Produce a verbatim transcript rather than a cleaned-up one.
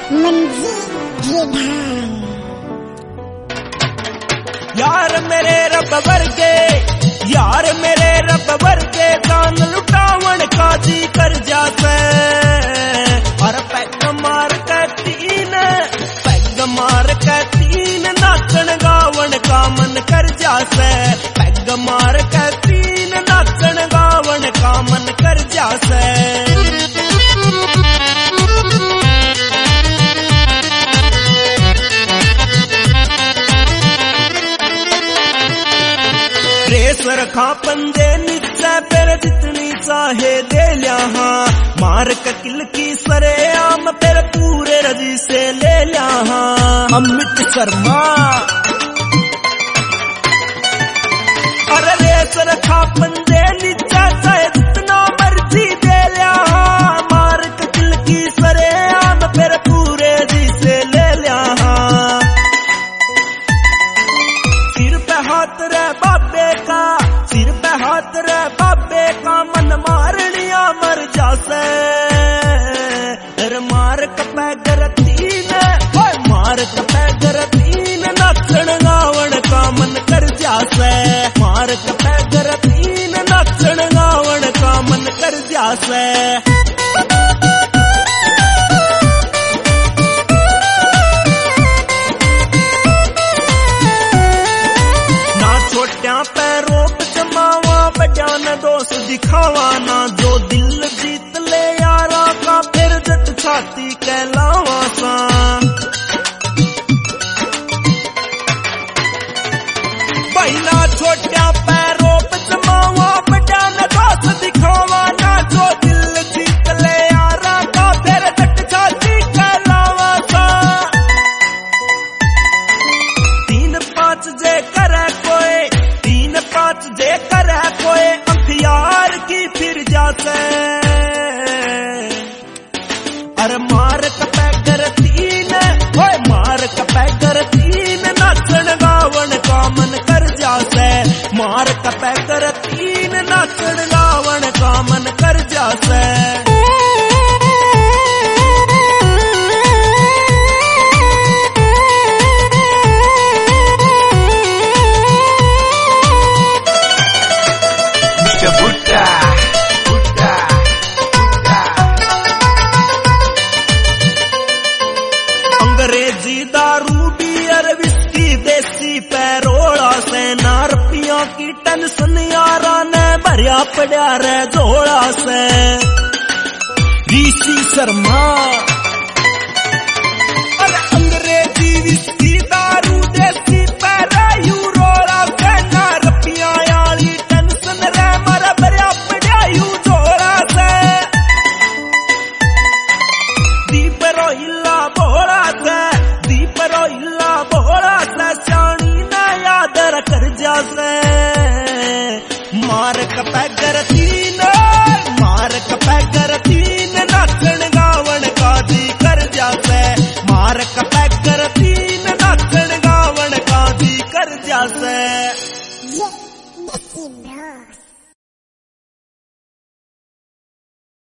यार मेरे रब वर्गे, यार मेरे रब वर्गे दान लुटावन का जी कर जाते। और पैग मार के तीन, पैग मार के तीन नाचन गावन का मन कर जाते। पैग मार के तीन नाचन गावन का मन कर जाते। रेसर खा पंजे नीचे फिर जितनी चाहे दे लिया। हाँ मार ककिल की सरे आम फिर पूरे रजी से ले लिया। हाँ अमित शर्मा अरे रेसर खा पंजे नीचे चाहे जितना मर्जी दे लिया। हाँ मार ककिल की सरे आम फिर पूरे रजी से ले लिया। हाँ सिर पे हाथ रे बाबे का, सिर पे हाथ रे बाबे का मन मारनिया मर जासे। अरे मार कपे गरतीन, मार कपे गरतीन नाचन गावन का मन कर जासे। मार कपे गरतीन नाचन गावन का मन कर जासे। छोट्या पैरों पे जमावा बड़ा न दोस्त दिखावा ना। जो दिल जीत ले यारा का फिर जट छाती कहलावा सा। भाई ना छोट्या पैरों पे जमावा बड़ा न दोस्त दिखावा ना। जो दिल जीत ले यारा का फिर जट छाती कहलावा सा। तीन पांच जे करे कोई, तीन पांच जे करे कोई अंधियार की फिर जाते। अरे मार कपे गरतीन, ओए मार कपे गरतीन नाचन गावन का मन कर जाते। मार कपे गरतीन नाचन गावन का मन कर जाते। अंग्रेजी दारू बियर विस्की देसी पैरोड़ा से ना रुपया की टेंशन यारा ने भरिया पड़ा रे झोला से। ऋषि शर्मा अरे अंग्रेजी विस्की दारू देसी पैरा यूरोड़ा से ना रुपया यारी टेंशन रे मर भरिया पड़ा यू झोला से। दीप रोहिला बोला से, दीप रोहिला बोला से चाणी ना याद कर जासे। मार कपे गरतीन, मार कपे